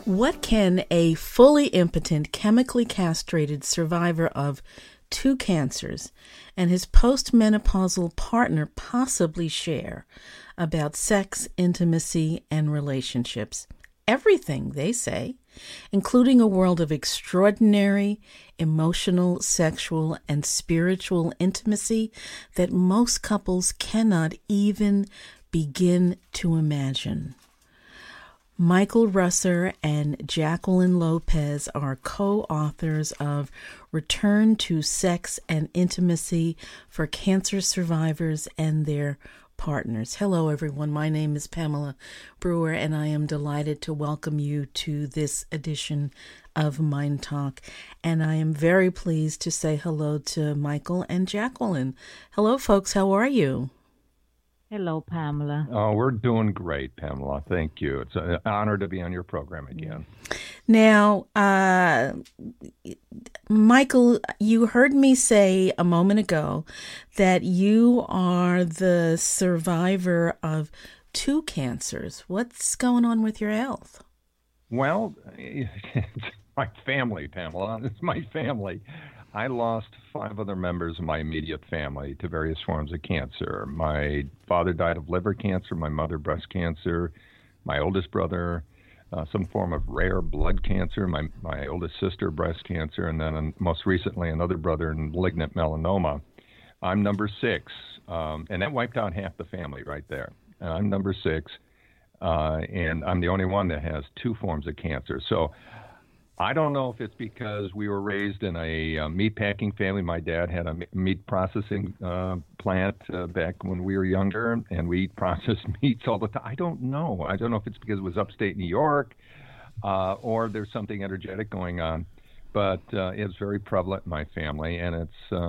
What can a fully impotent, chemically castrated survivor of 2 cancers and his postmenopausal partner possibly share about sex, intimacy, and relationships? Everything, they say, including a world of extraordinary emotional, sexual, and spiritual intimacy that most couples cannot even begin to imagine. Michael Russer and Jacqueline Lopez are co-authors of Return to Sex and Intimacy for Cancer Survivors and Their Partners. Hello, everyone. My name is Pamela Brewer, and I am delighted to welcome you to this edition of Mind Talk. And I am very pleased to say hello to Michael and Jacqueline. Hello, folks. How are you? Hello, Pamela. Oh, we're doing great, Pamela. Thank you. It's an honor to be on your program again. Now, Michael, you heard me say a moment ago that you are the survivor of 2 cancers. What's going on with your health? Well, it's my family, Pamela. It's my family. I lost 5 other members of my immediate family to various forms of cancer. My father died of liver cancer, my mother breast cancer, my oldest brother some form of rare blood cancer, my oldest sister breast cancer, and then most recently another brother malignant melanoma. I'm number 6, and that wiped out half the family right there. I'm number 6, and I'm the only one that has 2 forms of cancer. So I don't know if it's because we were raised in a meat packing family. My dad had a meat processing plant back when we were younger, and we eat processed meats all the time. I don't know. I don't know if it's because it was upstate New York or there's something energetic going on. But it's very prevalent in my family, and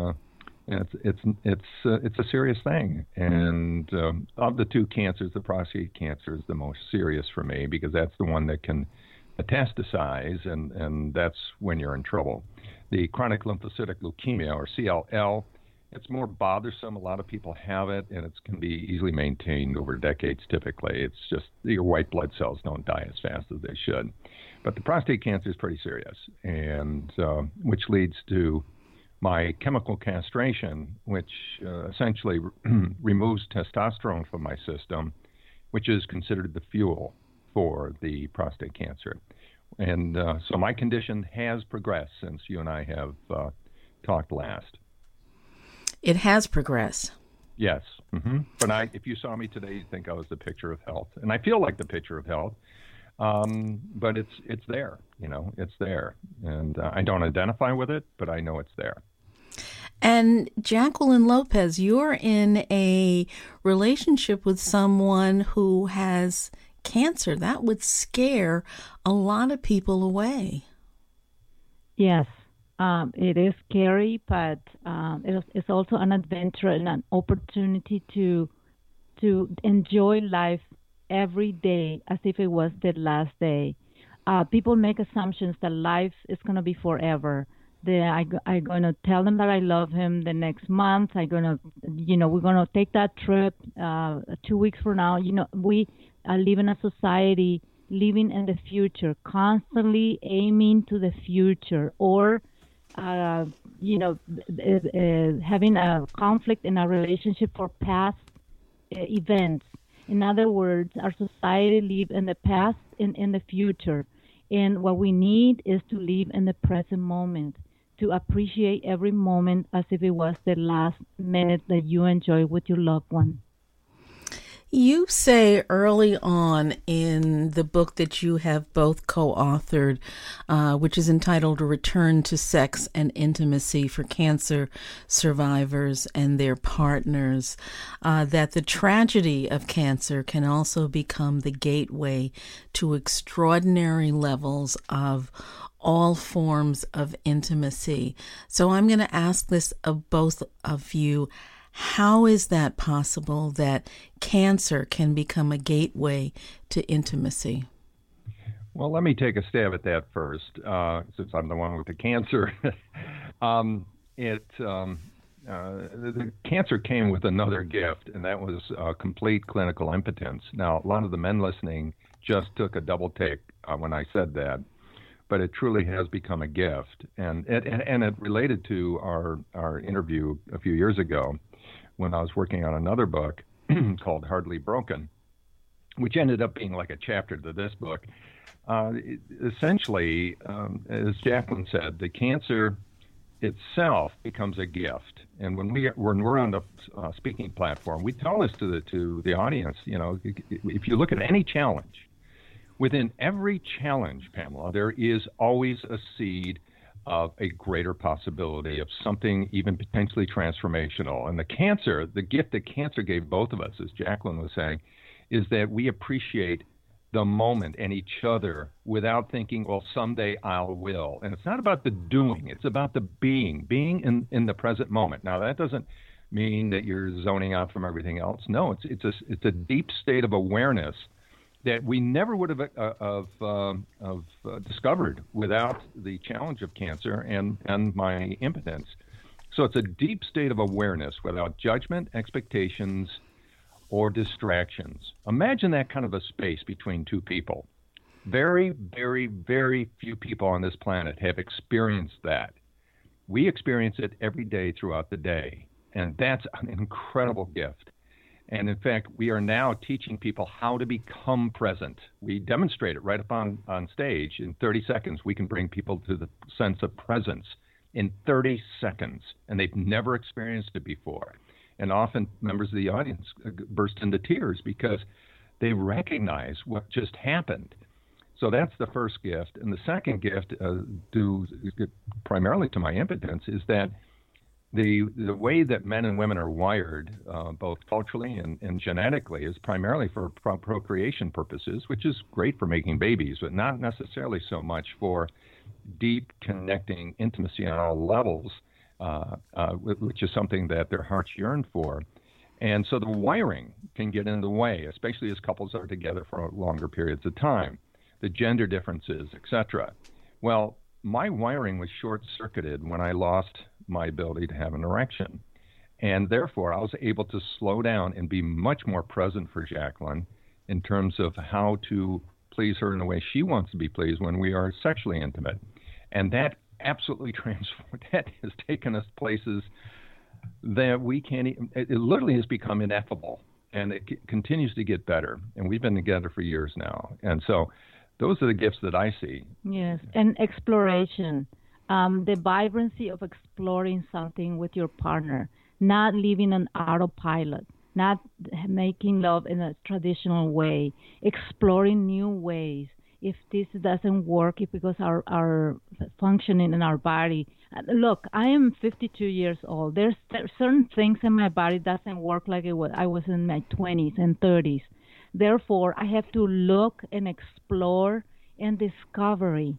it's a serious thing. And of the 2 cancers, the prostate cancer is the most serious for me because that's the one that can metastasize, and that's when you're in trouble. The chronic lymphocytic leukemia, or CLL, it's more bothersome. A lot of people have it, and it can be easily maintained over decades typically. It's just your white blood cells don't die as fast as they should. But the prostate cancer is pretty serious, and which leads to my chemical castration, which essentially removes testosterone from my system, which is considered the fuel for the prostate cancer. And so my condition has progressed since you and I have talked last. It has progressed. Yes. Mm-hmm. But if you saw me today, you'd think I was the picture of health. And I feel like the picture of health. But it's there, it's there. And I don't identify with it, but I know it's there. And Jacqueline Lopez, you're in a relationship with someone who has cancer. That would scare a lot of people away. Yes, it is scary, but it's also an adventure and an opportunity to enjoy life every day as if it was the last day. People make assumptions that life is going to be forever. I'm going to tell them that I love him the next month. we're going to take that trip 2 weeks from now. We live in a society living in the future, constantly aiming to the future, or having a conflict in a relationship for past events. In other words, our society lives in the past and in the future. And what we need is to live in the present moment, to appreciate every moment as if it was the last minute that you enjoy with your loved one. You say early on in the book that you have both co-authored, which is entitled Return to Sex and Intimacy for Cancer Survivors and Their Partners, that the tragedy of cancer can also become the gateway to extraordinary levels of all forms of intimacy. So I'm going to ask this of both of you. How is that possible that cancer can become a gateway to intimacy? Well, let me take a stab at that first, since I'm the one with the cancer. The cancer came with another gift, and that was complete clinical impotence. Now, a lot of the men listening just took a double take when I said that, but it truly has become a gift. And it related to our interview a few years ago when I was working on another book called Hardly Broken, which ended up being like a chapter to this book. Essentially, as Jacqueline said, the cancer itself becomes a gift. And when we're on the speaking platform, we tell this to the audience. You know, if you look at any challenge, within every challenge, Pamela, there is always a seed of a greater possibility of something even potentially transformational. And the gift that cancer gave both of us, as Jacqueline was saying, is that we appreciate the moment and each other without thinking, well, someday I will. And it's not about the doing, it's about the being in the present moment. Now, that doesn't mean that you're zoning out from everything else. No, it's a deep state of awareness that we never would have discovered without the challenge of cancer and my impotence. So it's a deep state of awareness without judgment, expectations, or distractions. Imagine that kind of a space between two people. Very, very, very few people on this planet have experienced that. We experience it every day throughout the day, and that's an incredible gift. And in fact, we are now teaching people how to become present. We demonstrate it right up on stage. In 30 seconds, we can bring people to the sense of presence in 30 seconds, and they've never experienced it before. And often members of the audience burst into tears because they recognize what just happened. So that's the first gift. And the second gift, due primarily to my impotence, is that the way that men and women are wired, both culturally and genetically, is primarily for procreation purposes, which is great for making babies, but not necessarily so much for deep connecting intimacy on all levels, which is something that their hearts yearn for. And so the wiring can get in the way, especially as couples are together for longer periods of time, the gender differences, etc. Well, my wiring was short-circuited when I lost my ability to have an erection. And therefore, I was able to slow down and be much more present for Jacqueline in terms of how to please her in the way she wants to be pleased when we are sexually intimate. And that absolutely transformed. That has taken us places that we can't even, it literally has become ineffable. And it continues to get better. And we've been together for years now. And so those are the gifts that I see. Yes, and exploration. The vibrancy of exploring something with your partner, not living on autopilot, not making love in a traditional way, exploring new ways. If this doesn't work, if because our functioning in our body. Look, I am 52 years old. There's certain things in my body doesn't work like I was in my 20s and 30s. Therefore, I have to look and explore and discover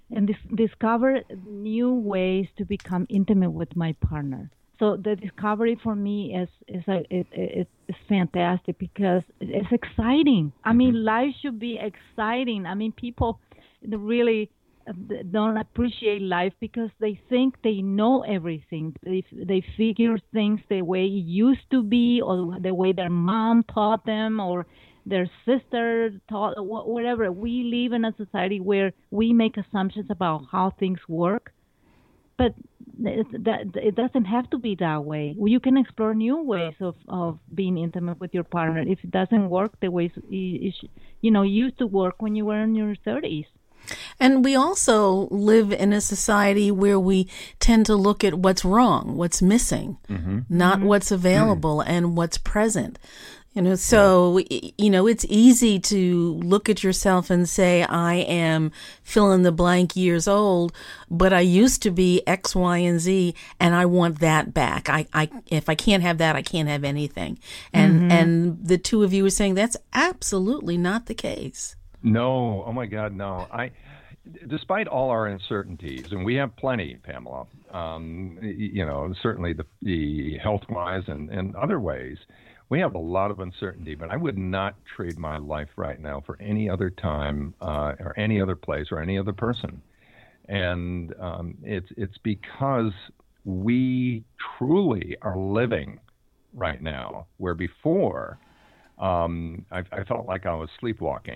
new ways to become intimate with my partner. So the discovery for me is fantastic because it's exciting. I mean, life should be exciting. I mean, people really don't appreciate life because they think they know everything. They figure things the way it used to be, or the way their mom taught them, or their sister taught, whatever. We live in a society where we make assumptions about how things work, but it doesn't have to be that way. You can explore new ways of being intimate with your partner if it doesn't work the ways used to work when you were in your 30s. And we also live in a society where we tend to look at what's wrong, what's missing, not what's available and what's present. So, it's easy to look at yourself and say, I am fill in the blank years old, but I used to be X, Y, and Z, and I want that back. If I can't have that, I can't have anything. And the two of you were saying that's absolutely not the case. No. Oh, my God, no. Despite all our uncertainties, and we have plenty, Pamela, certainly the health-wise and other ways, we have a lot of uncertainty, but I would not trade my life right now for any other time or any other place or any other person. And it's because we truly are living right now, where before I felt like I was sleepwalking.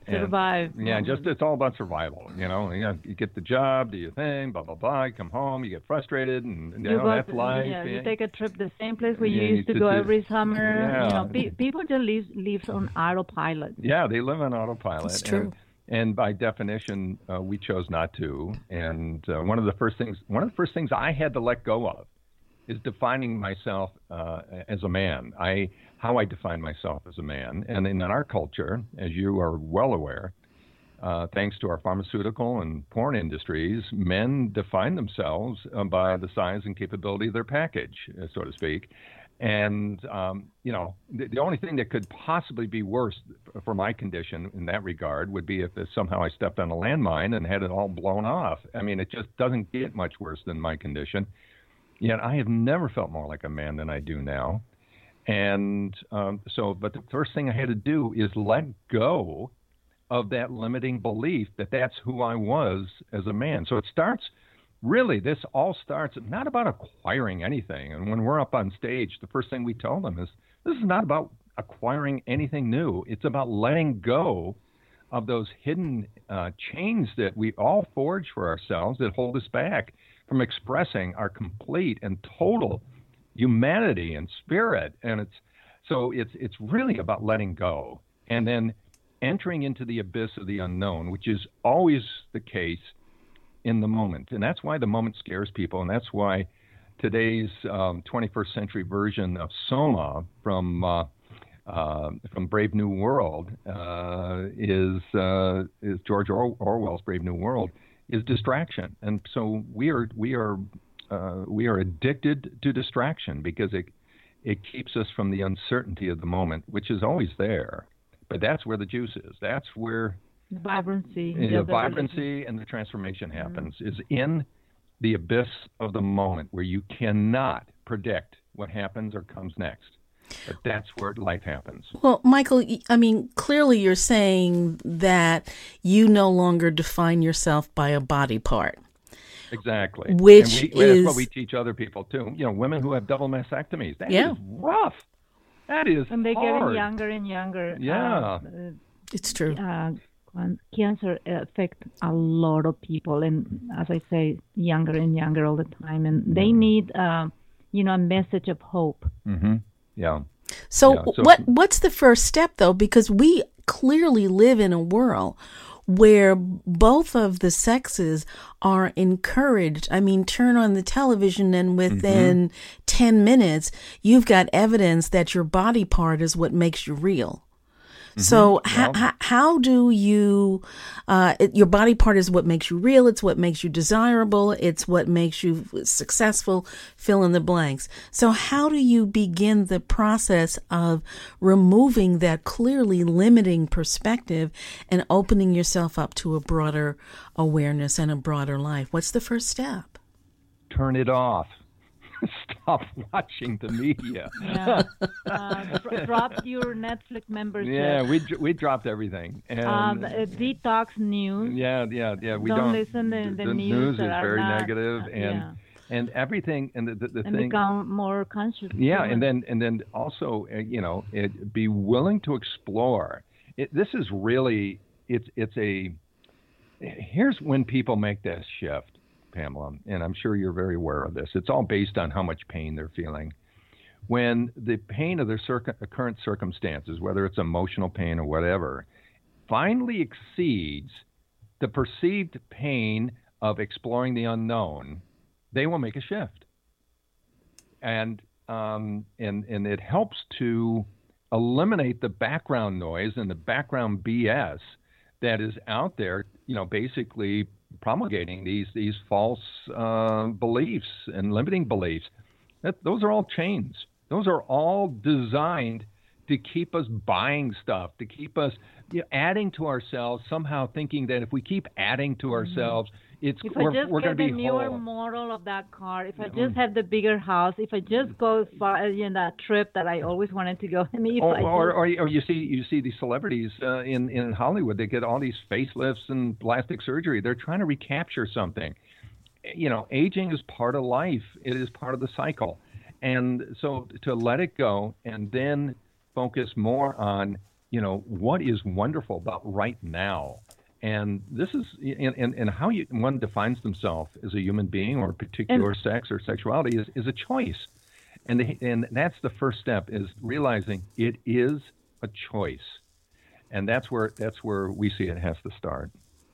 survive. Yeah, just it's all about survival. You get the job, do your thing, blah blah blah. You come home, you get frustrated, and that's life. Yeah, you take a trip the same place where you Yeah, used to go every summer. Yeah. People just live on autopilot. Yeah, they live on autopilot. It's true. And by definition, we chose not to. And one of the first things I had to let go of is defining myself as a man. How I define myself as a man. And in our culture, as you are well aware, thanks to our pharmaceutical and porn industries, men define themselves by the size and capability of their package, so to speak. And, the only thing that could possibly be worse for my condition in that regard would be if somehow I stepped on a landmine and had it all blown off. I mean, it just doesn't get much worse than my condition. Yet I have never felt more like a man than I do now. And but the first thing I had to do is let go of that limiting belief that that's who I was as a man. So this all starts not about acquiring anything. And when we're up on stage, the first thing we tell them is, this is not about acquiring anything new. It's about letting go of those hidden chains that we all forge for ourselves that hold us back from expressing our complete and total humanity and spirit. And it's really about letting go and then entering into the abyss of the unknown, which is always the case in the moment. And that's why the moment scares people. And that's why today's 21st century version of Soma from Brave New World is George Orwell's Brave New World is distraction. And so we are addicted to distraction because it keeps us from the uncertainty of the moment, which is always there. But that's where the juice is. That's where the vibrancy and the transformation happens, is in the abyss of the moment where you cannot predict what happens or comes next. But that's where life happens. Well, Michael, I mean, clearly you're saying that you no longer define yourself by a body part. Exactly. That's what we teach other people, too. Women who have double mastectomies. That is rough. That is and they're hard. getting younger and younger. Yeah. It's true. Cancer affects a lot of people, and as I say, younger and younger all the time, and they need, a message of hope. Mm-hmm. Yeah. So what's the first step, though? Because we clearly live in a world where both of the sexes are encouraged. I mean, turn on the television and within 10 minutes, you've got evidence that your body part is what makes you real. So how do you, your body part is what makes you real. It's what makes you desirable. It's what makes you successful, fill in the blanks. So how do you begin the process of removing that clearly limiting perspective and opening yourself up to a broader awareness and a broader life? What's the first step? Turn it off. Stop watching the media. Yeah. Drop your Netflix membership. Yeah, we dropped everything. And detox news. Yeah. We don't listen to the news is very negative, and everything, and the and thing. Become more conscious. Yeah, and then also be willing to explore. This is really here's when people make this shift, Pamela, and I'm sure you're very aware of this. It's all based on how much pain they're feeling. When the pain of their current circumstances, whether it's emotional pain or whatever, finally exceeds the perceived pain of exploring the unknown, they will make a shift. And it helps to eliminate the background noise and the background BS that is out there, basically promulgating these false beliefs and limiting beliefs. Those are all chains. Those are all designed to keep us buying stuff, to keep us adding to ourselves, somehow thinking that if we keep adding to ourselves, we're going to be whole. If I just get the newer model of that car, if I just have the bigger house, if I just go far that trip that I always wanted to go. Or you see these celebrities in Hollywood, they get all these facelifts and plastic surgery. They're trying to recapture something. Aging is part of life. It is part of the cycle. And so to let it go and then focus more on, what is wonderful about right now. And this is, and how one defines themselves as a human being or a particular sex or sexuality is a choice. And that's the first step, is realizing it is a choice. And that's where we see it has to start.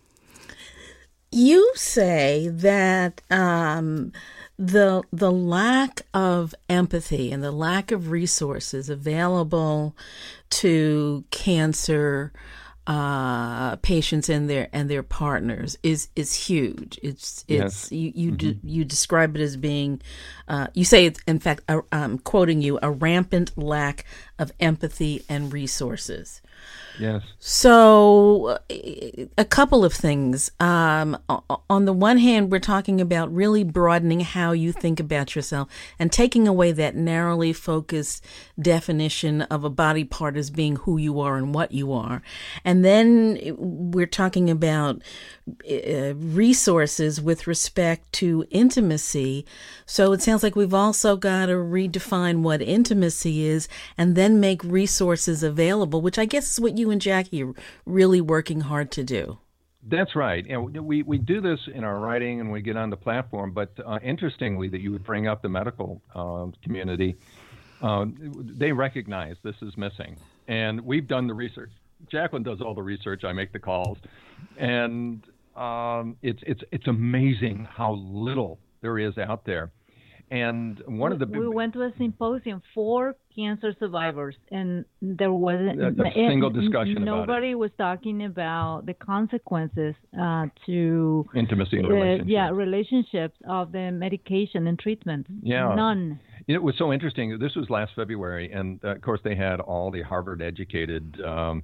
You say that the lack of empathy and the lack of resources available to cancer patients and their partners is huge. It's yes. You describe it as being, you say it's, in fact, I'm quoting you, a rampant lack of empathy and resources. Yes. So a couple of things. On the one hand, we're talking about really broadening how you think about yourself and taking away that narrowly focused definition of a body part as being who you are and what you are. And then we're talking about resources with respect to intimacy. So it sounds like we've also got to redefine what intimacy is and then make resources available, which I guess is what you and Jackie are really working hard to do. That's right. And we do this in our writing and we get on the platform. But interestingly, that you would bring up the medical community, they recognize this is missing. And we've done the research. Jacqueline does all the research. I make the calls. And it's amazing how little there is out there. And we went to a symposium for cancer survivors, and there wasn't a single discussion about it. Nobody was talking about the consequences to intimacy and relationships. Relationships of the medication and treatment. Yeah, none. It was so interesting. This was last February, and of course they had all the Harvard-educated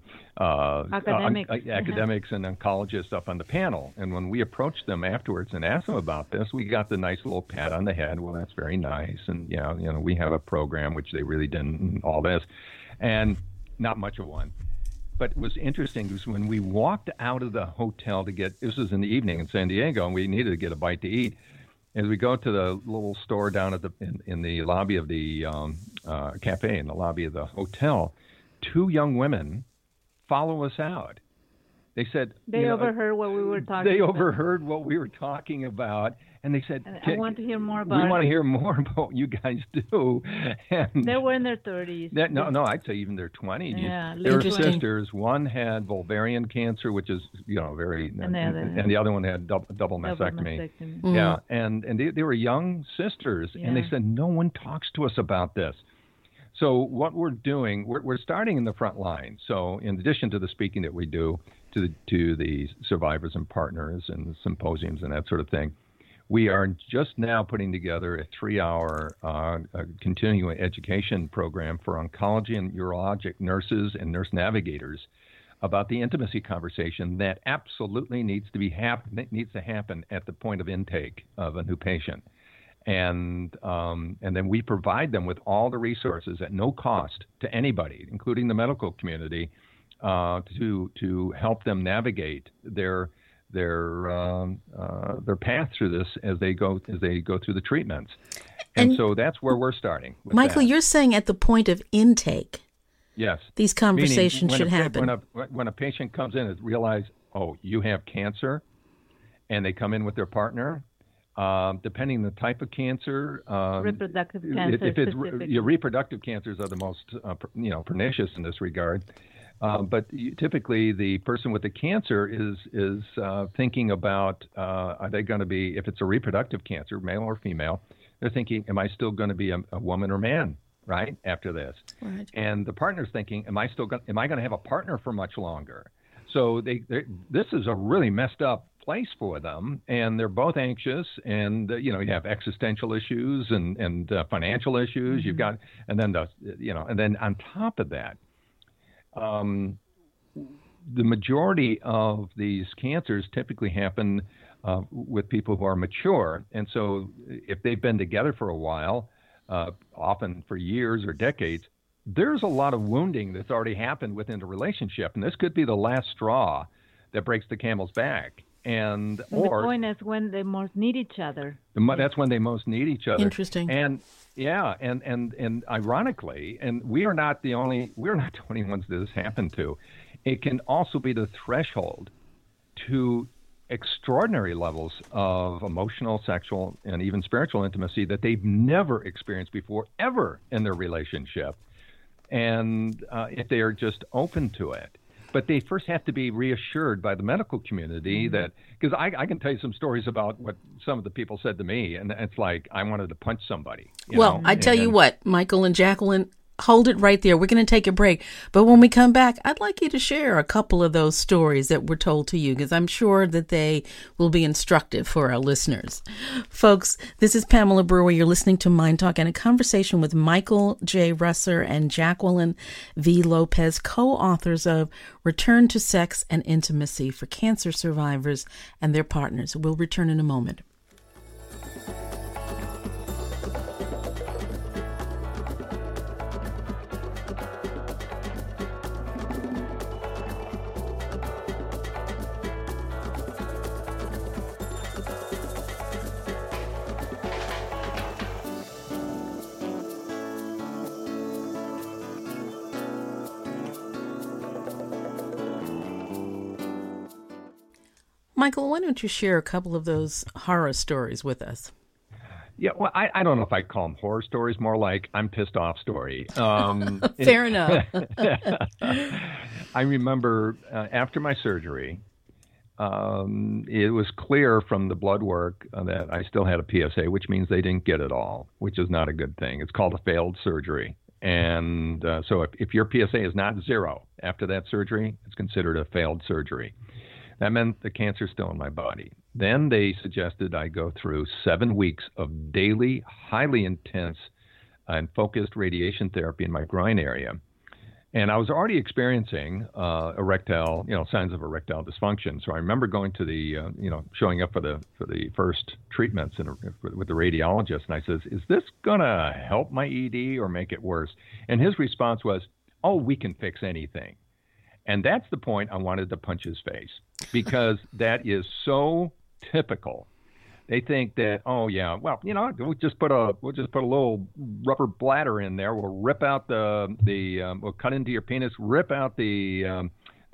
academics and oncologists up on the panel. And when we approached them afterwards and asked them about this, we got the nice little pat on the head. Well, that's very nice, and we have a program, which they really didn't. And all this, and not much of one. But what was interesting was when we walked out of the hotel to get, this was in the evening in San Diego, and we needed to get a bite to eat. As we go to the little store down at in the lobby of the cafe, in the lobby of the hotel, two young women follow us out. They said they overheard what we were talking. They overheard what we were talking about, and they said, "I want to hear more about." We want to hear more about what you guys do. And they were in their 30s. No, I'd say even their 20s. Yeah, they were sisters. One had ovarian cancer, which is very, and the other one had double mastectomy. Mm-hmm. Yeah, and they were young sisters, and they said no one talks to us about this. So what we're doing, we're starting in the front line. So in addition to the speaking that we do to the survivors and partners and symposiums and that sort of thing, we are just now putting together a 3-hour continuing education program for oncology and urologic nurses and nurse navigators about the intimacy conversation that absolutely needs to happen at the point of intake of a new patient. And then we provide them with all the resources at no cost to anybody, including the medical community, to help them navigate their path through this as they go through the treatments. And so that's where we're starting. Michael, you're saying at the point of intake. Yes. These conversations should happen. When a patient comes in and realizes, oh, you have cancer, and they come in with their partner. Depending on the type of cancer, reproductive cancer. If it's your reproductive cancers are the most pernicious in this regard. But typically, the person with the cancer is thinking about are they going to be, if it's a reproductive cancer, male or female, they're thinking, am I still going to be a woman or man, right, after this? Right. And the partner's thinking, am I going to have a partner for much longer? So this is a really messed up place for them, and they're both anxious, and you have existential issues and financial issues. Mm-hmm. You've got, and then on top of that, the majority of these cancers typically happen with people who are mature, and so if they've been together for a while, often for years or decades, there's a lot of wounding that's already happened within the relationship, and this could be the last straw that breaks the camel's back. And the point is when they most need each other. That's when they most need each other. Interesting. And ironically, and we're not the only ones that this happened to. It can also be the threshold to extraordinary levels of emotional, sexual, and even spiritual intimacy that they've never experienced before, ever in their relationship. And if they are just open to it. But they first have to be reassured by the medical community that, because I can tell you some stories about what some of the people said to me, and it's like I wanted to punch somebody. Well, I tell you what, Michael and Jacqueline, hold it right there. We're going to take a break. But when we come back, I'd like you to share a couple of those stories that were told to you, because I'm sure that they will be instructive for our listeners. Folks, this is Pamela Brewer. You're listening to Mind Talk and a conversation with Michael J. Russer and Jacqueline V. Lopez, co-authors of Return to Sex and Intimacy for Cancer Survivors and Their Partners. We'll return in a moment. Michael, why don't you share a couple of those horror stories with us? Yeah, well, I don't know if I call them horror stories, more like I'm pissed off story. Fair enough. I remember after my surgery, it was clear from the blood work that I still had a PSA, which means they didn't get it all, which is not a good thing. It's called a failed surgery. And so if your PSA is not 0 after that surgery, it's considered a failed surgery. That meant the cancer's still in my body. Then they suggested I go through 7 weeks of daily, highly intense and focused radiation therapy in my groin area. And I was already experiencing erectile, signs of erectile dysfunction. So I remember going to the, showing up for the first treatments with the radiologist. And I says, "Is this going to help my ED or make it worse?" And his response was, "Oh, we can fix anything." And that's the point I wanted to punch his face, because that is so typical. They think that, oh yeah, well, we'll just put a little rubber bladder in there. We'll rip out we'll cut into your penis, rip out the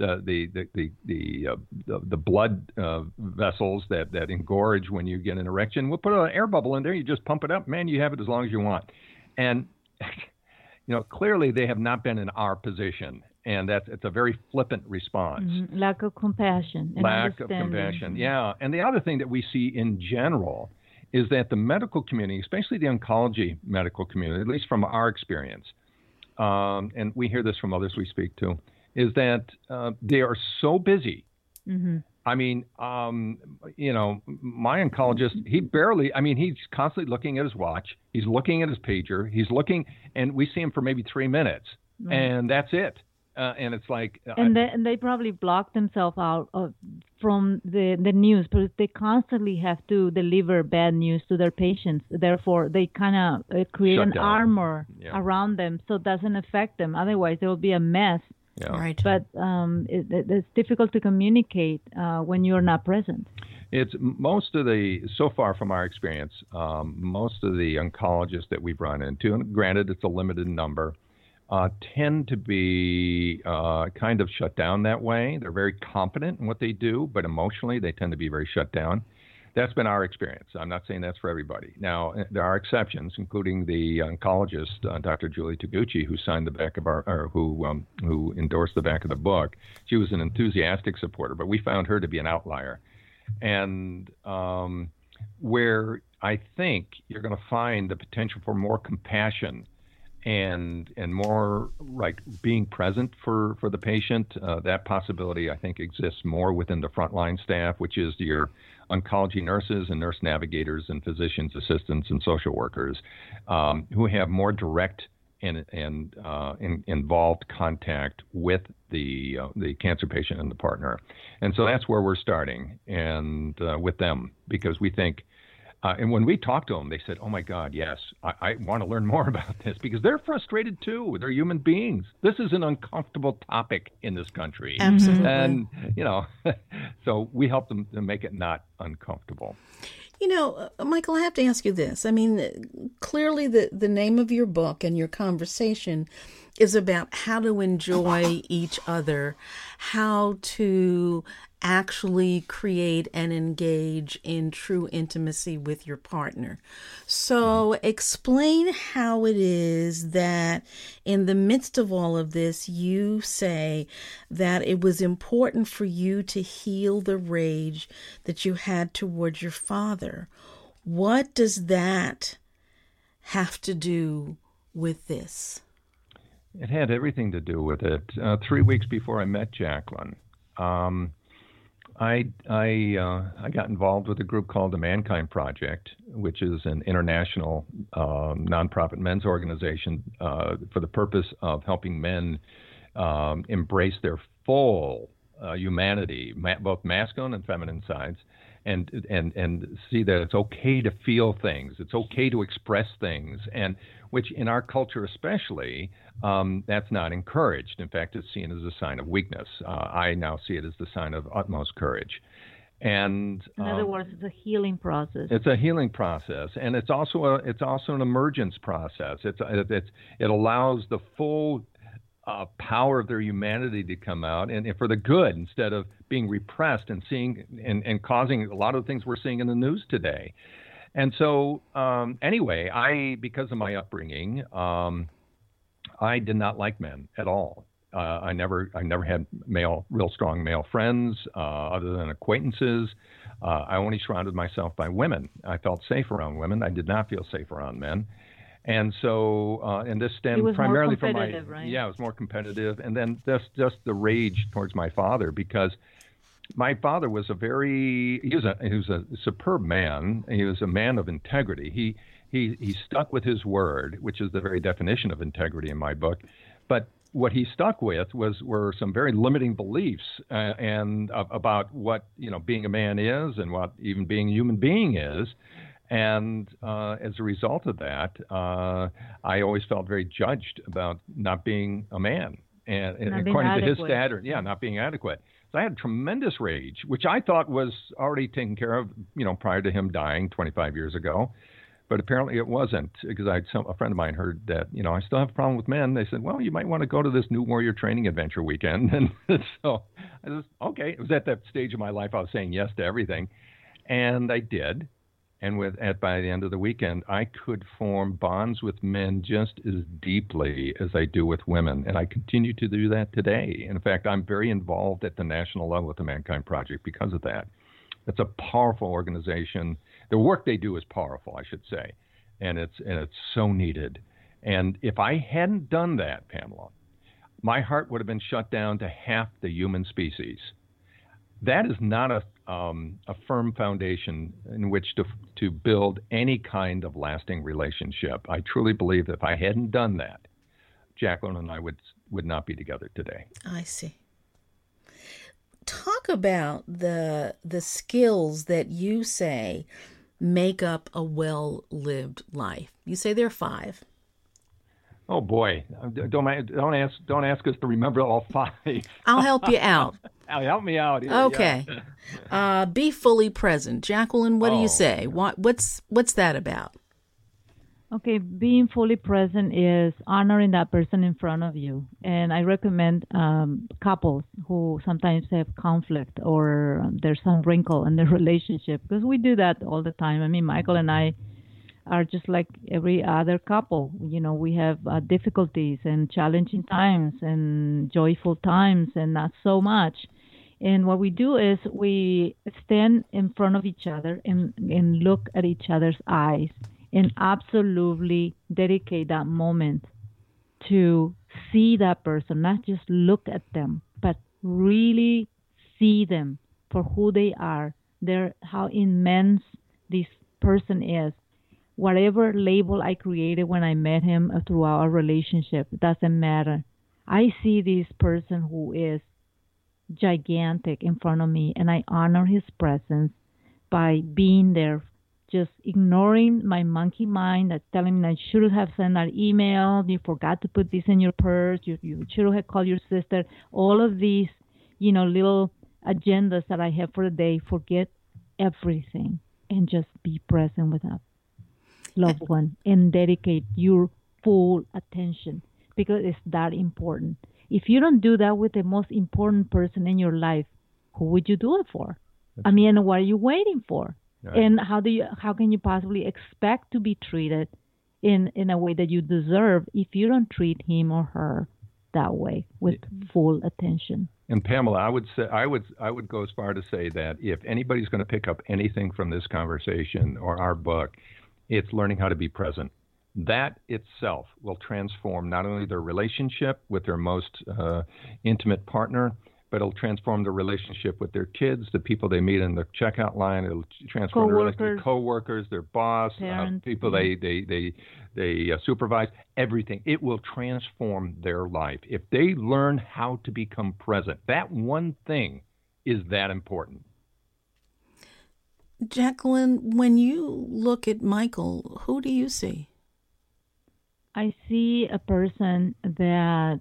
blood vessels that engorge when you get an erection. We'll put an air bubble in there. You just pump it up, man. You have it as long as you want. And clearly they have not been in our position. And it's a very flippant response. Mm-hmm. Lack of compassion. Lack of compassion, yeah. And the other thing that we see in general is that the medical community, especially the oncology medical community, at least from our experience, and we hear this from others we speak to, is that they are so busy. Mm-hmm. I mean, my oncologist, he's constantly looking at his watch. He's looking at his pager. He's looking, and we see him for maybe 3 minutes, and that's it. And it's like, and they probably block themselves out from the news, because they constantly have to deliver bad news to their patients. Therefore, they kind of create an armor around them, so it doesn't affect them. Otherwise, there will be a mess. Yeah. Right. But it's difficult to communicate when you're not present. It's so far from our experience, most of the oncologists that we've run into, and granted it's a limited number, tend to be kind of shut down that way. They're very competent in what they do, but emotionally they tend to be very shut down. That's been our experience. I'm not saying that's for everybody. Now, there are exceptions, including the oncologist, Dr. Julie Taguchi, who signed the back of who endorsed the back of the book. She was an enthusiastic supporter, but we found her to be an outlier. And where I think you're going to find the potential for more compassion and more like being present for the patient, that possibility I think exists more within the frontline staff, which is your oncology nurses and nurse navigators and physicians assistants and social workers, who have more direct and involved contact with the cancer patient and the partner. And so that's where we're starting, and with them, because we think And when we talked to them, they said, "Oh my God, yes, I want to learn more about this," because they're frustrated too. They're human beings. This is an uncomfortable topic in this country. Absolutely. And, so we help them to make it not uncomfortable. Michael, I have to ask you this. I mean, clearly the name of your book and your conversation is about how to enjoy each other, how to actually create and engage in true intimacy with your partner. So explain how it is that in the midst of all of this, you say that it was important for you to heal the rage that you had towards your father. What does that have to do with this? It had everything to do with it. 3 weeks before I met Jacqueline, I got involved with a group called the Mankind Project, which is an international nonprofit men's organization for the purpose of helping men embrace their full humanity, both masculine and feminine sides, and see that it's okay to feel things, it's okay to express things, and which in our culture especially, that's not encouraged. In fact, it's seen as a sign of weakness. I now see it as the sign of utmost courage. And in other words, it's a healing process. It's a healing process, and it's also an emergence process. It allows the full power of their humanity to come out, and for the good, instead of being repressed and seeing and causing a lot of the things we're seeing in the news today. And so, anyway, because of my upbringing, I did not like men at all. I never had real strong male friends, other than acquaintances. I only surrounded myself by women. I felt safe around women. I did not feel safe around men. And so, and this stemmed primarily from right? Yeah, it was more competitive. And then just the rage towards my father, because my father was he was a superb man. He was a man of integrity. He stuck with his word, which is the very definition of integrity in my book. But what he stuck with were some very limiting beliefs and about what being a man is and what even being a human being is. And as a result of that, I always felt very judged about not being a man, and according to his standard, not being adequate. So I had tremendous rage, which I thought was already taken care of, prior to him dying 25 years ago. But apparently it wasn't, because a friend of mine heard that, I still have a problem with men. They said, well, you might want to go to this New Warrior Training Adventure weekend. And so I was, okay. It was at that stage of my life I was saying yes to everything. And I did. And by the end of the weekend, I could form bonds with men just as deeply as I do with women. And I continue to do that today. In fact, I'm very involved at the national level with the Mankind Project because of that. It's a powerful organization. The work they do is powerful, I should say. And it's so needed. And if I hadn't done that, Pamela, my heart would have been shut down to half the human species. That is not a firm foundation in which to build any kind of lasting relationship. I truly believe that if I hadn't done that, Jacqueline and I would not be together today. I see. Talk about the skills that you say make up a well-lived life. You say there are 5. Oh boy! Don't ask us to remember all 5. I'll help you out. Help me out. Here. Okay. Yeah. Be fully present, Jacqueline. What do you say? What's that about? Okay, being fully present is honoring that person in front of you, and I recommend couples who sometimes have conflict or there's some wrinkle in their relationship, because we do that all the time. I mean, Michael and I are just like every other couple. We have difficulties and challenging times and joyful times and not so much. And what we do is we stand in front of each other and look at each other's eyes and absolutely dedicate that moment to see that person, not just look at them, but really see them for who they are. How immense this person is. Whatever label I created when I met him throughout our relationship, doesn't matter. I see this person who is gigantic in front of me, and I honor his presence by being there just ignoring my monkey mind that's telling me I should have sent that email, you forgot to put this in your purse, you should have called your sister, all of these, little agendas that I have for the day, forget everything and just be present with that loved one and dedicate your full attention because it's that important. If you don't do that with the most important person in your life, who would you do it for? What are you waiting for? Right. And how can you possibly expect to be treated in a way that you deserve if you don't treat him or her that way with full attention? And Pamela, I would go as far to say that if anybody's going to pick up anything from this conversation or our book, it's learning how to be present. That itself will transform not only their relationship with their most intimate partner, but it'll transform the relationship with their kids, the people they meet in the checkout line. It'll transform their relationship with coworkers, their boss, people they supervise, everything. It will transform their life. If they learn how to become present, that one thing is that important. Jacqueline, when you look at Michael, who do you see? I see a person that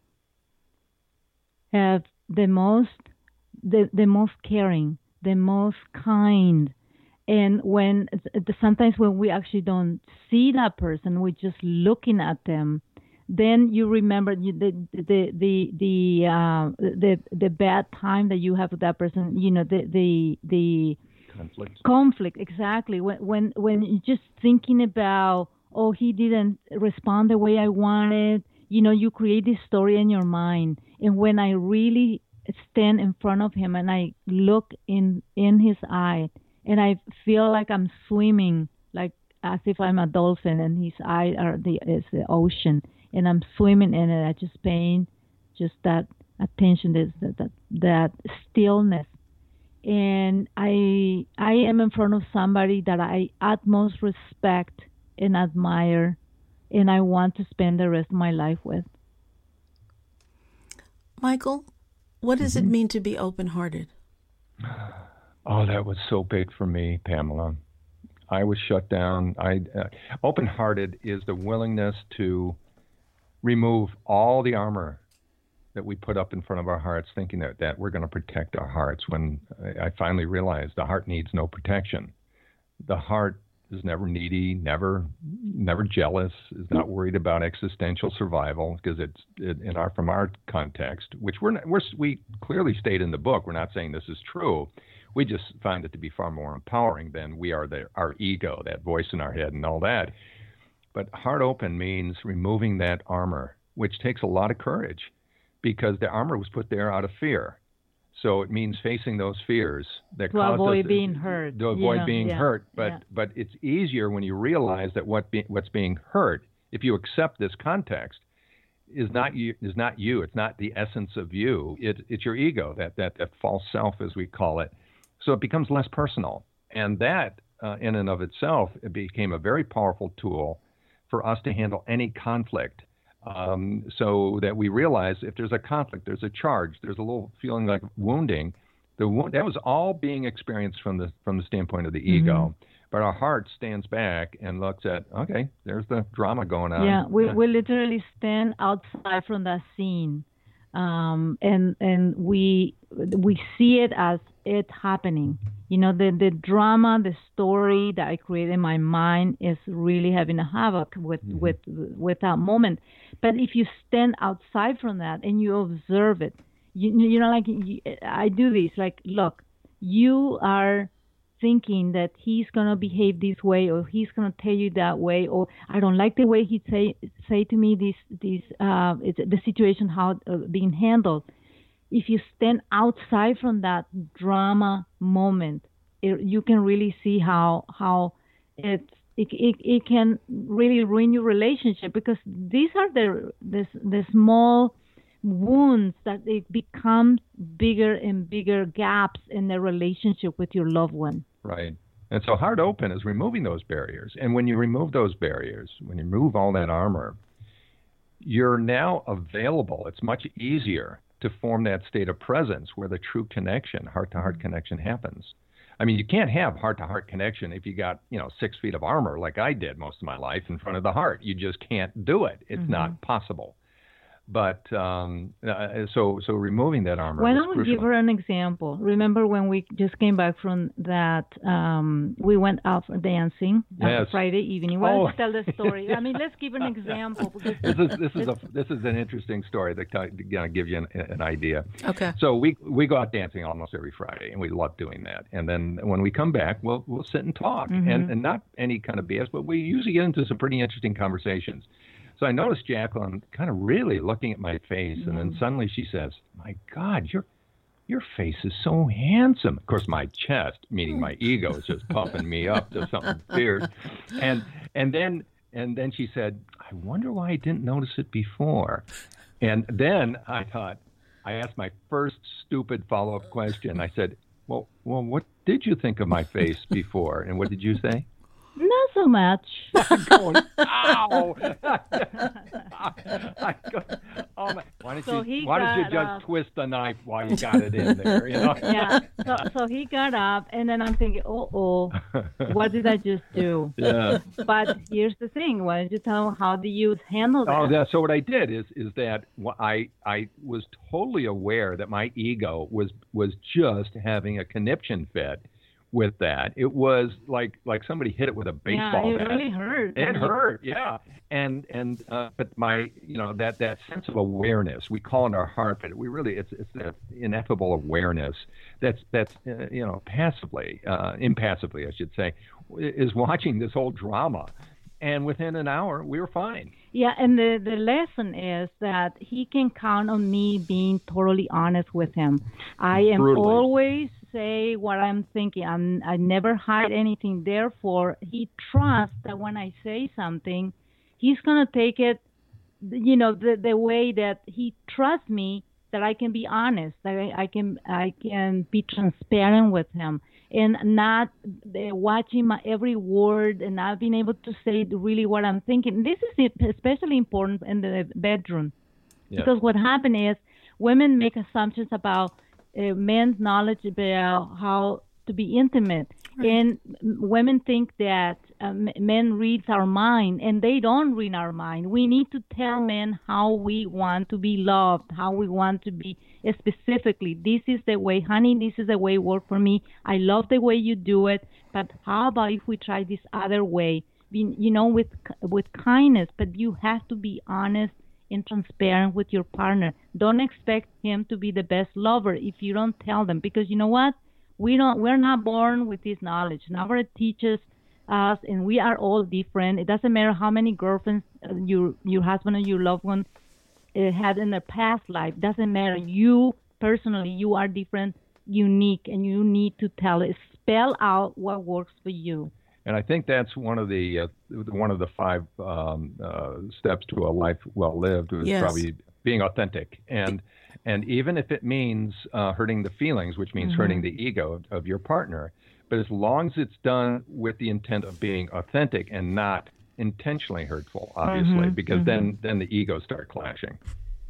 have the most caring, the most kind, and sometimes when we actually don't see that person, we're just looking at them. Then you remember the bad time that you have with that person. The conflict exactly. When you're just thinking about, oh, he didn't respond the way I wanted. You create this story in your mind. And when I really stand in front of him and I look in his eye and I feel like I'm swimming, like as if I'm a dolphin and his eyes is the ocean, and I'm swimming in it, I just paying just that attention, that stillness. And I am in front of somebody that I utmost respect and admire, and I want to spend the rest of my life with. Michael, what does it mean to be open-hearted? Oh, that was so big for me, Pamela. I was shut down. Open-hearted is the willingness to remove all the armor that we put up in front of our hearts, thinking that we're going to protect our hearts, when I finally realized the heart needs no protection. The heart is never needy, never jealous, is not worried about existential survival, because from our context, which we clearly state in the book, we're not saying this is true. We just find it to be far more empowering than we are our ego, that voice in our head and all that. But heart open means removing that armor, which takes a lot of courage, because the armor was put there out of fear. So it means facing those fears that cause us to avoid being hurt. But it's easier when you realize that what's being hurt, if you accept this context, is not you. It's not the essence of you. It's your ego, that false self, as we call it. So it becomes less personal, and that in and of itself, it became a very powerful tool for us to handle any conflict. So that we realize if there's a conflict, there's a charge, there's a little feeling like wounding. That was all being experienced from the standpoint of the ego. But our heart stands back and looks at, okay, there's the drama going on. Yeah, we literally stand outside from that scene, and we see it as it happening. The drama, the story that I create in my mind is really having a havoc with that moment. But if you stand outside from that and you observe it, I do this. Like, look, you are thinking that he's gonna behave this way, or he's gonna tell you that way, or I don't like the way he say to me it's the situation how being handled. If you stand outside from that drama moment, you can really see how it can really ruin your relationship, because these are the small wounds that it becomes bigger and bigger gaps in the relationship with your loved one. Right. And so heart open is removing those barriers. And when you remove those barriers, when you remove all that armor, you're now available. It's much easier to form that state of presence where the true connection, heart-to-heart connection happens. I mean, you can't have heart-to-heart connection if you got 6 feet of armor like I did most of my life in front of the heart. You just can't do it. It's not possible. But so removing that armor. Why was don't we crucial. give her an example? Remember when we just came back from that? We went out for dancing Yes. Friday evening. Why don't Oh. you tell the story? I mean, let's give an example. Because This is an interesting story that to give you an idea. Okay. So we go out dancing almost every Friday, and we love doing that. And then when we come back, we'll sit and talk, and not any kind of BS, but we usually get into some pretty interesting conversations. So I noticed Jacqueline kind of really looking at my face, and then suddenly she says, "My God, your face is so handsome." Of course, my chest, meaning my ego, is just puffing me up to something fierce. And then she said, "I wonder why I didn't notice it before." And then I thought, I asked my first stupid follow-up question. I said, "Well, what did you think of my face before?" And what did you say? not so much. I'm going, ow! I go, oh my! Why don't you just twist the knife while you got it in there? Yeah. So he got up, and then I'm thinking, oh, what did I just do? Yeah. But here's the thing: why don't you tell how do you handle that? Oh, so what I did is that I was totally aware that my ego was just having a conniption fit with that. It was like somebody hit it with a baseball bat. Yeah, it really hurt. It hurt, yeah. But my, that sense of awareness, we call it our heart, but it's that ineffable awareness that's impassively, I should say, is watching this whole drama. And within an hour, we were fine. Yeah, and the lesson is that he can count on me being totally honest with him. I am always say what I'm thinking. I never hide anything. Therefore, he trusts that when I say something, he's going to take it, the way that he trusts me, that I can be honest, that I can be transparent with him, and not watching my every word and not being able to say really what I'm thinking. This is especially important in the bedroom, because what happens is women make assumptions about men's knowledge about how to be intimate, and women think that men reads our mind, and they don't read our mind. We need to tell men how we want to be loved, how we want to be specifically. This is the way, honey, this is the way it worked for me. I love the way you do it, but how about if we try this other way? With kindness, but you have to be honest and transparent with your partner. Don't expect him to be the best lover if you don't tell them, because you know what? We're not born with this knowledge. Nobody teaches us, and we are all different. It doesn't matter how many girlfriends your husband or your loved one had in their past life. It doesn't matter. You personally, you are different, unique, and you need to spell out what works for you. And I think that's one of the 5 steps to a life well lived is probably being authentic. And even if it means hurting the feelings, which means hurting the ego of your partner, but as long as it's done with the intent of being authentic and not intentionally hurtful, obviously, because then the egos start clashing.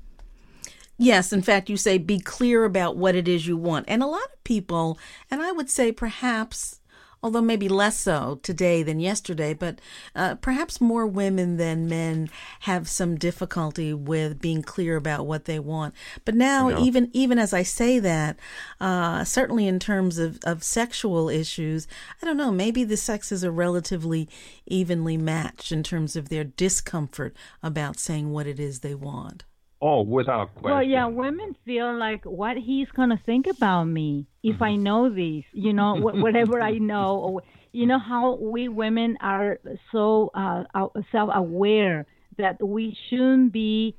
Yes, in fact, you say be clear about what it is you want. And a lot of people, and I would say perhaps, although maybe less so today than yesterday, but perhaps more women than men have some difficulty with being clear about what they want. But now, even as I say that, certainly in terms of sexual issues, I don't know, maybe the sexes are relatively evenly matched in terms of their discomfort about saying what it is they want. Oh, without question. Well, yeah, women feel like what he's going to think about me if I know this, whatever I know. Or, how we women are so self-aware that we shouldn't be,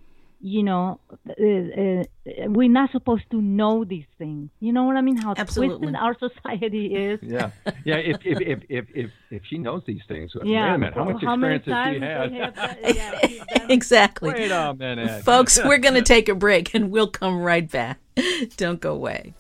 we're not supposed to know these things. You know what I mean? How twisted our society is. Yeah. If she knows these things, wait a minute, how much experience does she have? Exactly. Wait a minute. Folks, we're going to take a break and we'll come right back. Don't go away.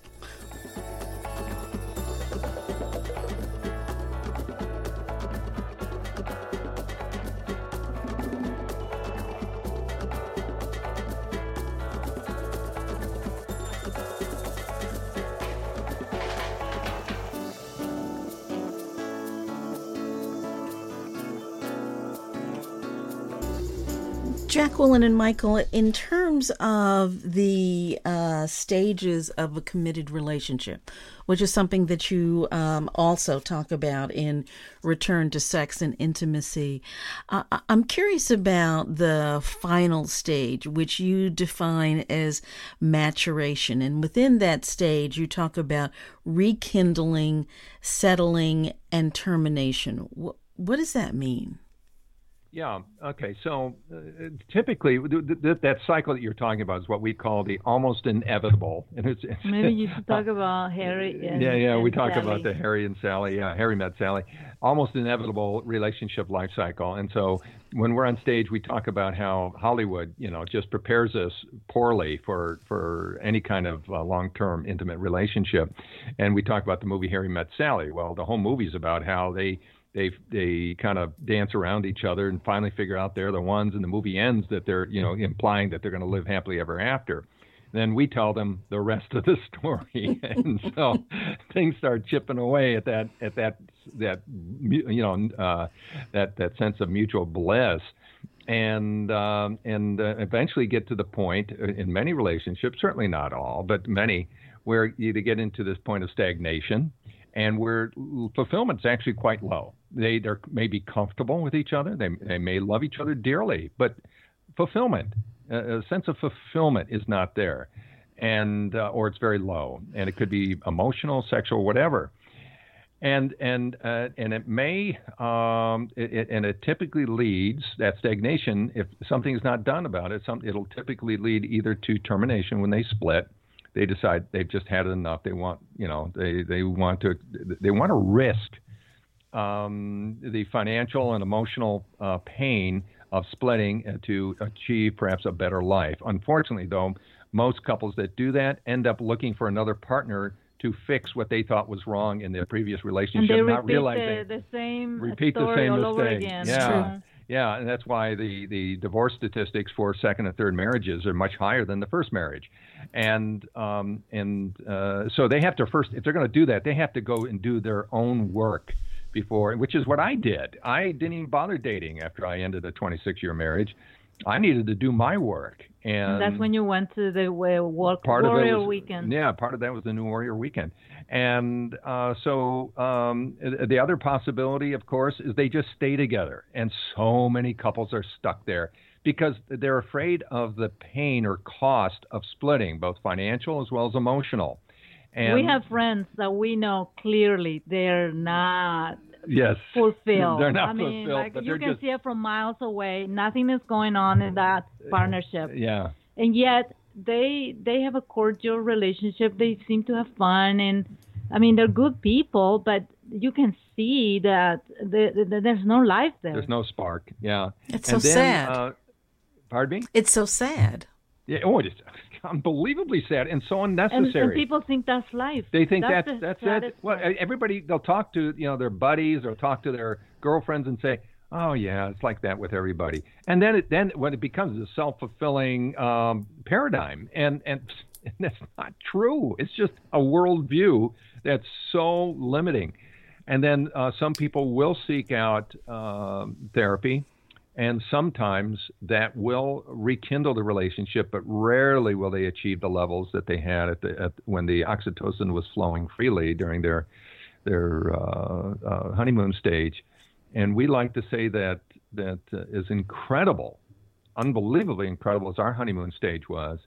Jacqueline and Michael, in terms of the stages of a committed relationship, which is something that you also talk about in Return to Sex and Intimacy, I'm curious about the final stage, which you define as maturation. And within that stage, you talk about rekindling, settling, and termination. What does that mean? Yeah. Okay. So typically, that cycle that you're talking about is what we call the almost inevitable. And it's maybe you should talk about Harry. And we talk Sally. about the Harry and Sally. Yeah, Harry met Sally. Almost inevitable relationship life cycle. And so when we're on stage, we talk about how Hollywood, just prepares us poorly for any kind of long-term intimate relationship. And we talk about the movie Harry Met Sally. Well, the whole movie's about how they kind of dance around each other and finally figure out they're the ones, and the movie ends that they're, implying that they're going to live happily ever after. Then we tell them the rest of the story, and so things start chipping away at that sense of mutual bliss, and eventually get to the point in many relationships, certainly not all, but many, where you get into this point of stagnation, and where fulfillment's actually quite low. They're maybe comfortable with each other. They may love each other dearly, but fulfillment, a sense of fulfillment, is not there, and or it's very low, and it could be emotional, sexual, whatever. And it may it typically leads, that stagnation, if something is not done about it, it'll typically lead either to termination when they split. They decide they've just had enough. They want, they want to risk the financial and emotional pain of splitting to achieve perhaps a better life. Unfortunately, though, most couples that do that end up looking for another partner to fix what they thought was wrong in their previous relationship, and they not realizing the same repeat story the same all mistake. over again. Yeah. Yeah, and that's why the divorce statistics for second and third marriages are much higher than the first marriage, and so they have to first, if they're going to do that, they have to go and do their own work before, which is what I did. I didn't even bother dating after I ended a 26-year marriage. I needed to do my work, and that's when you went to the Warrior Weekend. Yeah, part of that was the New Warrior Weekend, and so the other possibility, of course, is they just stay together, and so many couples are stuck there because they're afraid of the pain or cost of splitting, both financial as well as emotional. And we have friends that we know clearly they're not fulfilled. They're not fulfilled. Like, but you can see it from miles away. Nothing is going on in that partnership. Yeah. And yet they have a cordial relationship. They seem to have fun, and they're good people, but you can see that there's no life there. There's no spark. Yeah. It's so sad. Pardon me? It's so sad. Yeah. Oh, it's unbelievably sad and so unnecessary. And people think that's life. They think that's it. Well, everybody, they'll talk to their buddies or talk to their girlfriends and say, "Oh yeah, it's like that with everybody." And then when it becomes a self-fulfilling paradigm, and that's not true. It's just a worldview that's so limiting. And then some people will seek out therapy. And sometimes that will rekindle the relationship, but rarely will they achieve the levels that they had when the oxytocin was flowing freely during their honeymoon stage. And we like to say that is incredible, unbelievably incredible as our honeymoon stage was.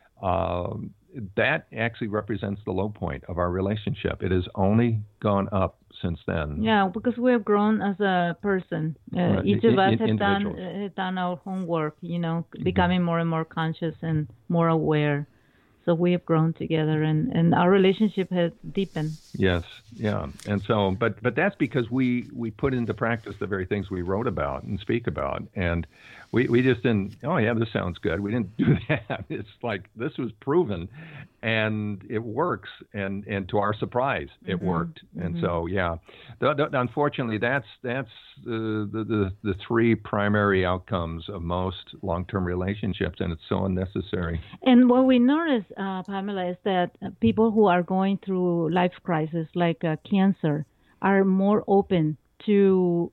That actually represents the low point of our relationship. It has only gone up since then. Yeah, because we have grown as a person. Each of us have done our homework, becoming more and more conscious and more aware. So we have grown together, and our relationship has deepened. Yes, yeah. And so, but that's because we put into practice the very things we wrote about and speak about. And we just didn't, oh yeah, this sounds good. We didn't do that. It's like, this was proven, and it works. And to our surprise, it worked. And so, yeah, unfortunately, that's the three primary outcomes of most long-term relationships, and it's so unnecessary. And what we notice, Pamela, is that people who are going through life crisis like cancer are more open to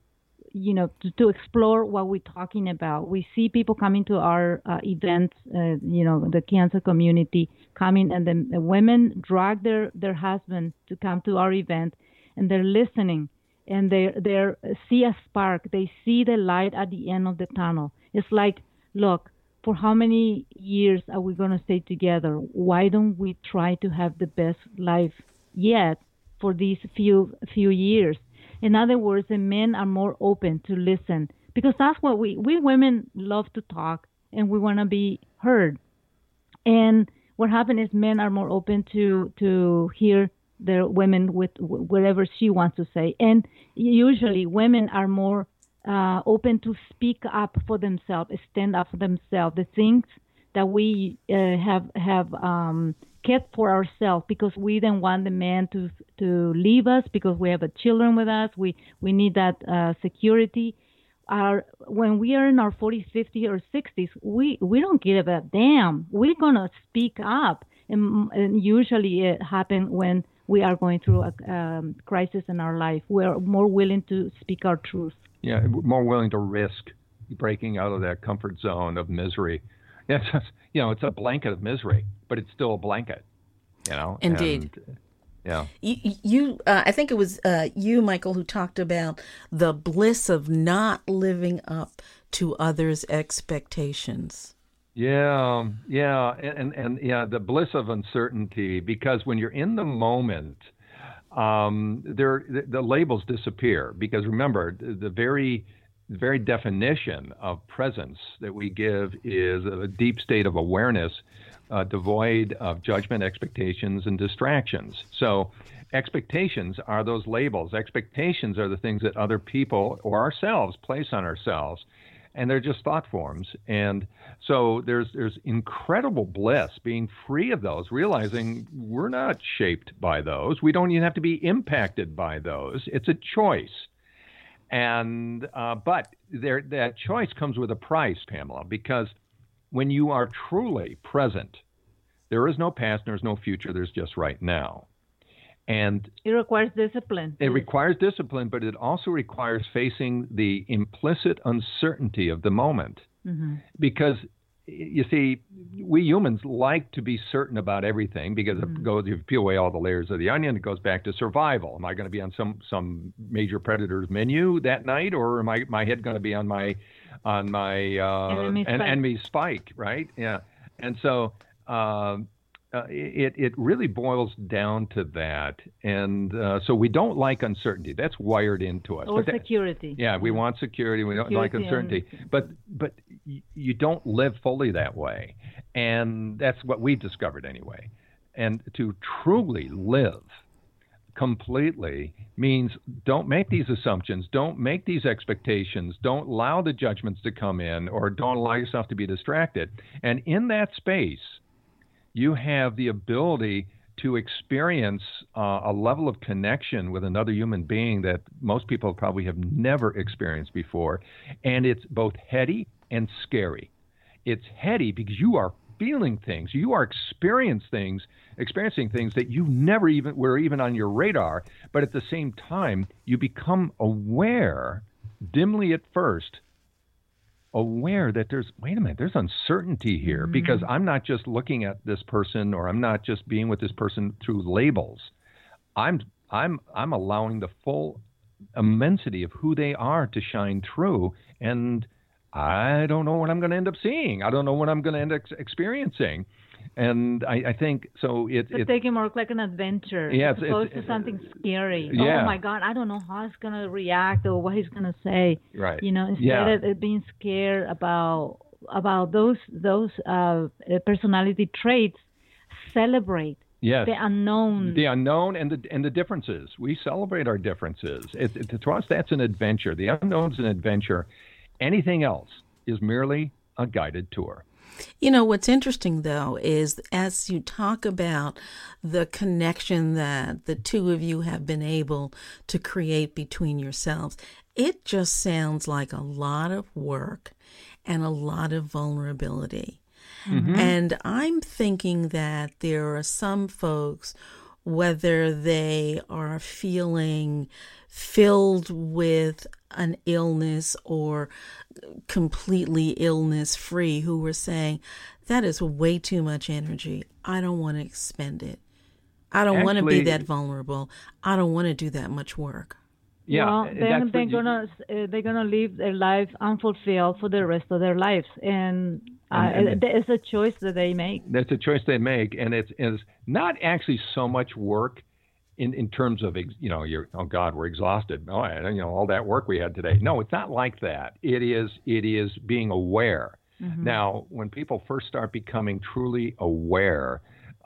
to explore what we're talking about. We see people coming to our events, the cancer community coming, and then the women drag their husband to come to our event, and they're listening, and they see a spark. They see the light at the end of the tunnel. It's like, look, for how many years are we going to stay together? Why don't we try to have the best life yet for these few years? In other words, the men are more open to listen, because that's what we women love to talk, and we want to be heard. And what happens is men are more open to hear their women with whatever she wants to say. And usually women are more open to speak up for themselves, stand up for themselves, the things that we have kept for ourselves, because we don't want the man to leave us, because we have children with us. We need that security. When we are in our 40s, 50s, or 60s, we don't give a damn. We're gonna speak up, and usually it happens when we are going through a crisis in our life. We're more willing to speak our truth. Yeah, more willing to risk breaking out of that comfort zone of misery. Yeah, it's a blanket of misery, but it's still a blanket. Indeed. And, yeah. You I think it was you, Michael, who talked about the bliss of not living up to others' expectations. Yeah, and the bliss of uncertainty, because when you're in the moment, the labels disappear, because remember, the very definition of presence that we give is a deep state of awareness, devoid of judgment, expectations, and distractions. So expectations are those labels. Expectations are the things that other people or ourselves place on ourselves, and they're just thought forms. And so there's incredible bliss being free of those, realizing we're not shaped by those. We don't even have to be impacted by those. It's a choice. And but that choice comes with a price, Pamela, because when you are truly present, there is no past, there's no future, there's just right now. And it requires discipline. It requires discipline, but it also requires facing the implicit uncertainty of the moment. Mm-hmm. Because, you see, we humans like to be certain about everything, because if you peel away all the layers of the onion, it goes back to survival. Am I going to be on some major predator's menu that night, or am my head going to be on my enemy spike, right? Yeah. And so it really boils down to that. And so we don't like uncertainty. That's wired into us. Or security. Yeah, we want security. We don't like uncertainty. But you don't live fully that way. And that's what we've discovered anyway. And to truly live completely means don't make these assumptions, don't make these expectations, don't allow the judgments to come in, or don't allow yourself to be distracted. And in that space, you have the ability to experience a level of connection with another human being that most people probably have never experienced before. And it's both heady and scary. It's heady because you are feeling things, you are experiencing things that you never even were even on your radar. But at the same time, you become aware, dimly at first, aware that there's uncertainty here, because I'm not just looking at this person, or I'm not just being with this person through labels. I'm allowing the full immensity of who they are to shine through, and I don't know what I'm going to end up seeing. I don't know what I'm going to end up experiencing. And I think so. It's taking more like an adventure, as opposed to something scary. Yeah. Oh my God, I don't know how he's gonna react or what he's gonna say. Right. Instead of being scared about those personality traits, celebrate. Yes. The unknown and the differences. We celebrate our differences. To us, that's an adventure. The unknown's an adventure. Anything else is merely a guided tour. What's interesting, though, is as you talk about the connection that the two of you have been able to create between yourselves, it just sounds like a lot of work and a lot of vulnerability. Mm-hmm. And I'm thinking that there are some folks whether they are feeling filled with an illness or completely illness free, who were saying, that is way too much energy. I don't want to expend it. I don't want to be that vulnerable. I don't want to do that much work. Yeah, well, then they're gonna live their life unfulfilled for the rest of their lives, and it's a choice that they make. That's a choice they make, and it's not actually so much work in terms of you're, oh God, we're exhausted. Oh, all that work we had today. No, it's not like that. It is being aware. Mm-hmm. Now, when people first start becoming truly aware.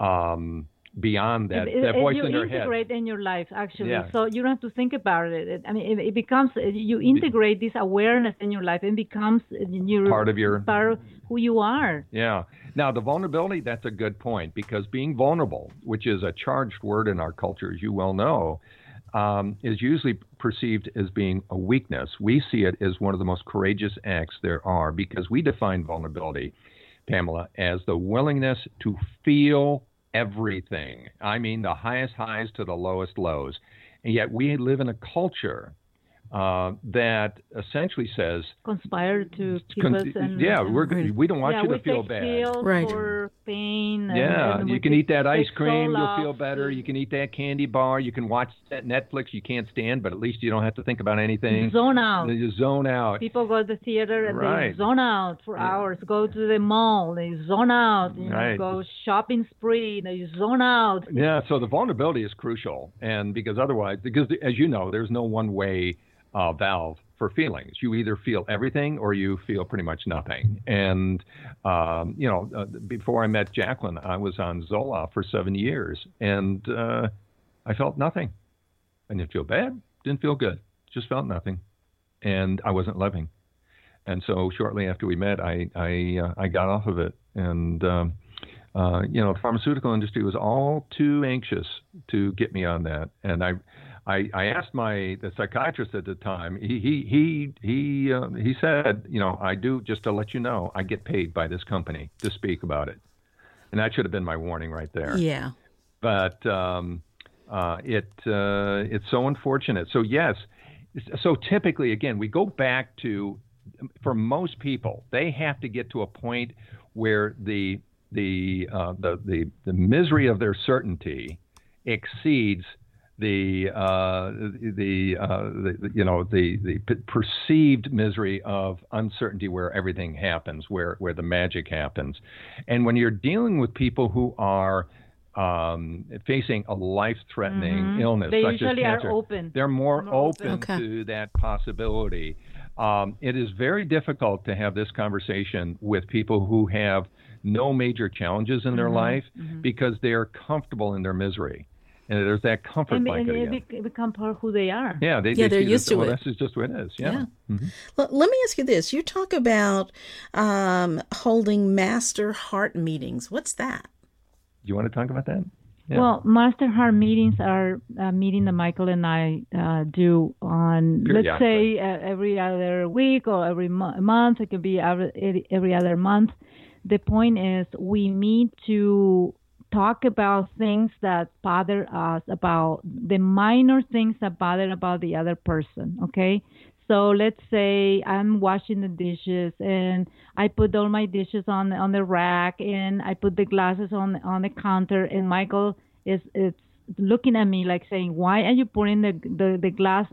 Beyond that voice in their head. You integrate in your life, actually. Yeah. So you don't have to think about it. I mean, it becomes, you integrate this awareness in your life and becomes part of who you are. Yeah. Now, the vulnerability, that's a good point, because being vulnerable, which is a charged word in our culture, as you well know, is usually perceived as being a weakness. We see it as one of the most courageous acts there are, because we define vulnerability, Pamela, as the willingness to feel everything. I mean, the highest highs to the lowest lows. And yet we live in a culture that essentially says conspire to keep us in. Yeah, we don't want you to feel bad. Right. For pain. And you can eat that ice cream, you'll feel better. You can eat that candy bar. You can watch that Netflix you can't stand, but at least you don't have to think about anything. Zone out. You zone out. People go to the theater and they zone out for hours. Go to the mall, they zone out. Go shopping spree, they zone out. Yeah, so the vulnerability is crucial, and because as you know, there's no one way valve for feelings. You either feel everything or you feel pretty much nothing. And, before I met Jacqueline, I was on Zoloft for 7 years, and I felt nothing. I didn't feel bad, didn't feel good, just felt nothing. And I wasn't living. And so shortly after we met, I got off of it. And, the pharmaceutical industry was all too anxious to get me on that. And I asked the psychiatrist at the time. He said, I do, just to let you know, I get paid by this company to speak about it, and that should have been my warning right there. Yeah. But it's so unfortunate. So yes, so typically again we go back to, for most people, they have to get to a point where the misery of their certainty exceeds the perceived misery of uncertainty, where everything happens, where the magic happens. And when you're dealing with people who are facing a life-threatening illness, they such as cancer, are open. They're more open to that possibility. It is very difficult to have this conversation with people who have no major challenges in their life, because they are comfortable in their misery. And there's that comfort blanket again. It become part of who they are. Yeah, they're used to it. Well, that's just what it is. Yeah. Mm-hmm. Well, let me ask you this. You talk about holding master heart meetings. What's that? Do you want to talk about that? Yeah. Well, master heart meetings are a meeting that Michael and I do on, let's say, every other week or every month. It could be every other month. The point is we meet to talk about things that bother us, about the minor things that bother about the other person, okay? So let's say I'm washing the dishes and I put all my dishes on the rack and I put the glasses on the counter, and Michael is looking at me like saying, why are you putting the glass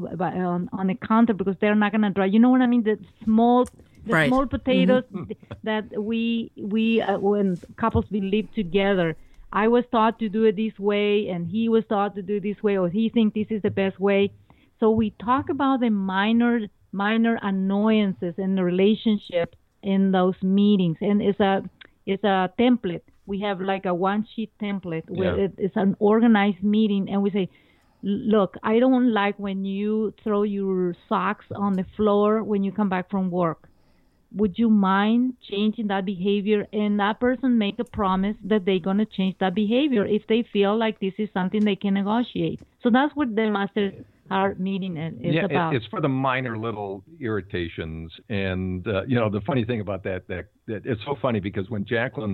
on the counter, because they're not going to dry. You know what I mean? The small potatoes that we when couples we live together, I was taught to do it this way and he was taught to do it this way, or he thinks this is the best way. So we talk about the minor annoyances in the relationship in those meetings, and it's a template. We have like a one-sheet template where it's an organized meeting, and we say, look, I don't like when you throw your socks on the floor when you come back from work. Would you mind changing that behavior? And that person make a promise that they're going to change that behavior if they feel like this is something they can negotiate. So that's what the master heart meeting is about. It's for the minor little irritations. And, the funny thing about that it's so funny, because when Jacqueline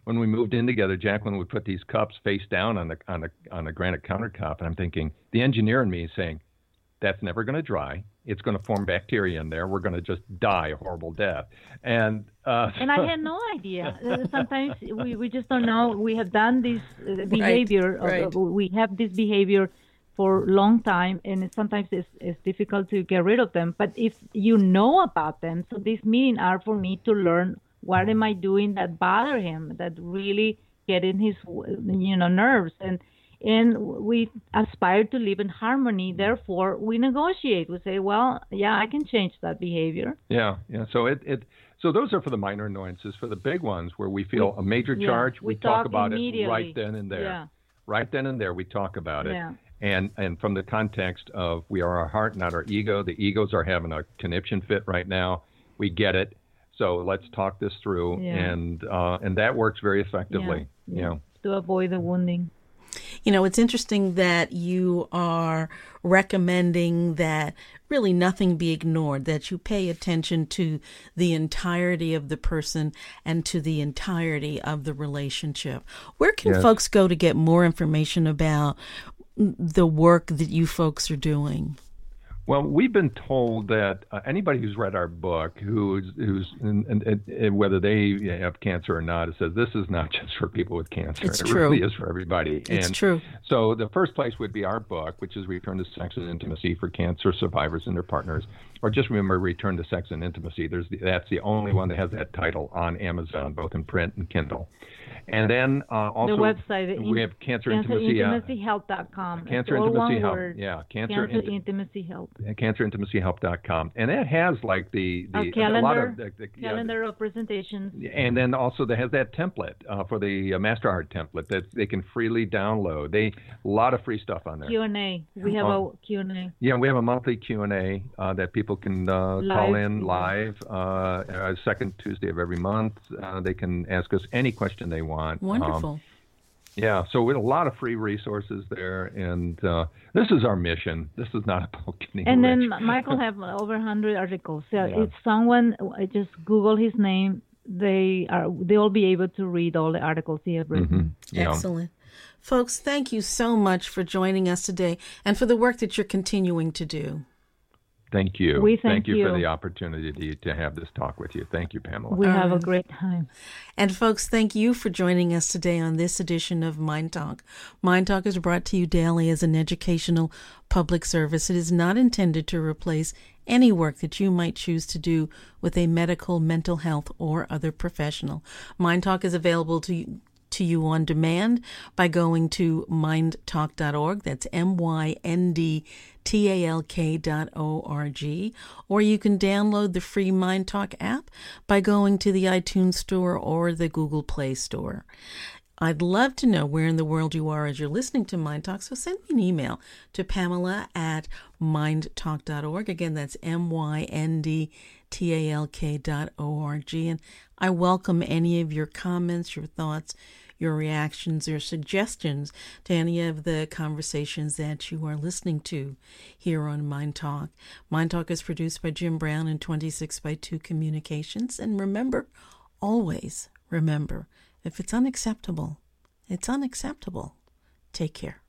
when we moved in together, Jacqueline would put these cups face down on the granite countertop, and I'm thinking, the engineer in me is saying, that's never going to dry. It's going to form bacteria in there. We're going to just die a horrible death. And I had no idea. Sometimes we just don't know. We have done this behavior. Right. We have this behavior for a long time, and sometimes it's difficult to get rid of them. But if you know about them, so these meetings are for me to learn what am I doing that bother him, that really get in his nerves, and we aspire to live in harmony. Therefore, we negotiate. We say, well, yeah, I can change that behavior. Yeah. So so those are for the minor annoyances. For the big ones where we feel a major charge, we talk about it right then and there. Yeah. Right then and there, we talk about it. Yeah. And from the context of we are our heart, not our ego. The egos are having a conniption fit right now. We get it. So let's talk this through, and that works very effectively. Yeah. To avoid the wounding. It's interesting that you are recommending that really nothing be ignored, that you pay attention to the entirety of the person and to the entirety of the relationship. Where can folks go to get more information about the work that you folks are doing? Well, we've been told that anybody who's read our book, who's whether they have cancer or not, it says this is not just for people with cancer. It's it true. really is for everybody. It's true. So the first place would be our book, which is Return to Sex and Intimacy for Cancer Survivors and Their Partners. Or just remember Return to Sex and Intimacy. That's the only one that has that title on Amazon, both in print and Kindle. And then also the website, we have Cancer Intimacy CancerIntimacyHealth.com. Cancer Intimacy Health. Word. Yeah, Cancer Intimacy Health. CancerIntimacyHealth.com. And that has like the calendar, a lot of the calendar of presentations. And then also that has that template for the Master Heart template that they can freely download. A lot of free stuff on there. Q&A. We have a Q&A. Yeah, we have a monthly Q&A that people can call in live second Tuesday of every month. They can ask us any question they want. Wonderful. So we have a lot of free resources there, and this is our mission. This is not about getting And rich. then Michael have over 100 articles. So if someone just Google his name, they'll be able to read all the articles he has written. Mm-hmm. Yeah. Excellent. Folks, thank you so much for joining us today and for the work that you're continuing to do. Thank you. We thank you you for the opportunity to have this talk with you. Thank you, Pamela. We have a great time. And folks, thank you for joining us today on this edition of Mind Talk. Mind Talk is brought to you daily as an educational public service. It is not intended to replace any work that you might choose to do with a medical, mental health, or other professional. Mind Talk is available to you on demand by going to mindtalk.org. That's MYNDTALK.org. Or you can download the free Mind Talk app by going to the iTunes Store or the Google Play Store. I'd love to know where in the world you are as you're listening to Mind Talk, so send me an email to Pamela@mindtalk.org. Again, that's MYNDTALK.org. And I welcome any of your comments, your thoughts, your reactions, or suggestions to any of the conversations that you are listening to here on Mind Talk. Mind Talk is produced by Jim Brown and 26x2 Communications. And remember, always remember, if it's unacceptable, it's unacceptable. Take care.